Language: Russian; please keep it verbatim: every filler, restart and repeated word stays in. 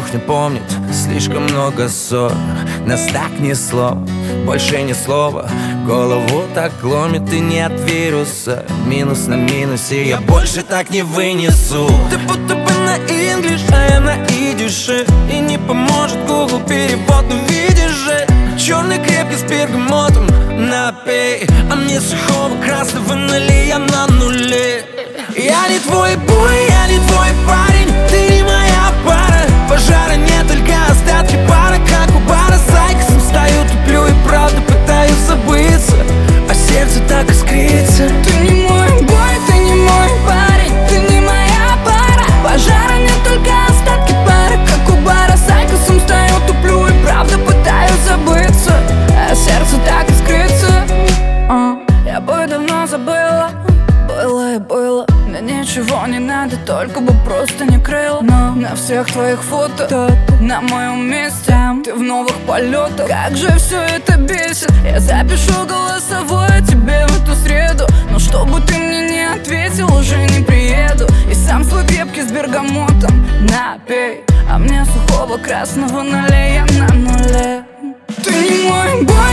кухня помнит слишком много ссор. Нас так несло, больше ни слова. Голову так ломит и нет вируса. Минус на минусе, я больше так не вынесу. Ты будто бы на инглиш, а я на идише. И не поможет Google перевод, но видишь же, черный крепкий с бергамотом напей. А мне сухого красного налей, я на нуле. Я не твой бой, я не твой парень, ты не моя пара. Пожара нет, только остатки пара. Как у бара с Айкосом стою, туплю и правда пытаюсь забыться, а сердце так искрится. Ты не мой бой, ты не мой парень, ты не моя пара. Пожара нет, только остатки пара. Как у бара с Айкосом стою, туплю и правда пытаюсь забыться, а сердце так искрится. а, Я бы давно забыла, было и было. Мне ничего не надо, только бы просто не крыло. Но на всех твоих фото, то на моем месте ты в новых полетах. Как же все это бесит. Я запишу голосовое тебе в эту среду, но чтобы ты мне не ответил, уже не приеду. И сам свой крепкий с бергамотом напей, а мне сухого красного налей, я на нуле. Ты не мой бой,